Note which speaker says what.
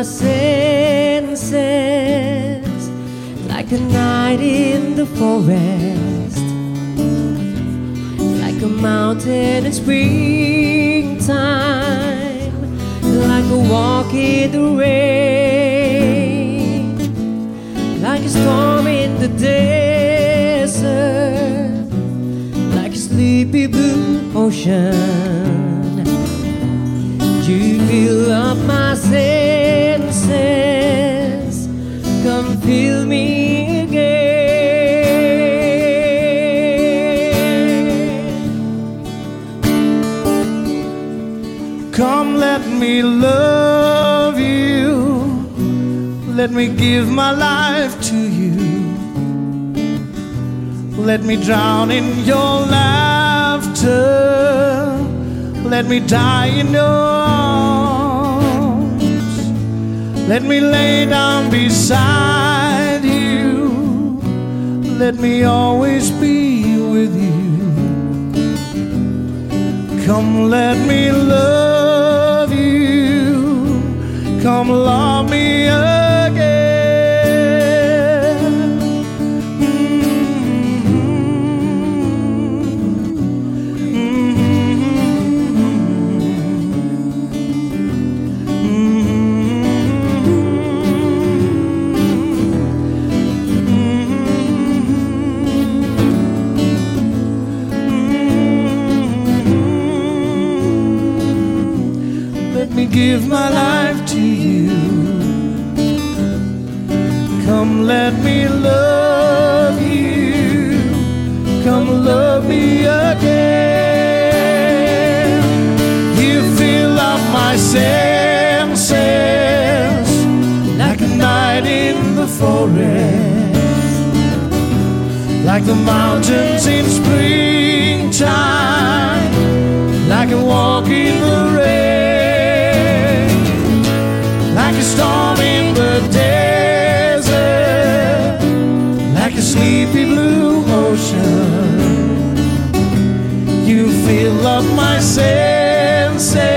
Speaker 1: my senses, like a night in the forest, like a mountain in springtime, like a walk in the rain, like a storm in the desert, like a sleepy blue ocean. You fill up my senses, come fill me again.
Speaker 2: Come, let me love you, let me give my life to you, let me drown in your laughter, let me die in your arms, let me lay down beside you, let me always be with you. Come, let me love you, come love me again. Let me give my life to you. Come, let me love you, come love me again. You fill up my senses, like a night in the forest, like the mountains in springtime, like a walk in the rain, like a storm in the desert, like a sleepy blue ocean. You fill up my senses,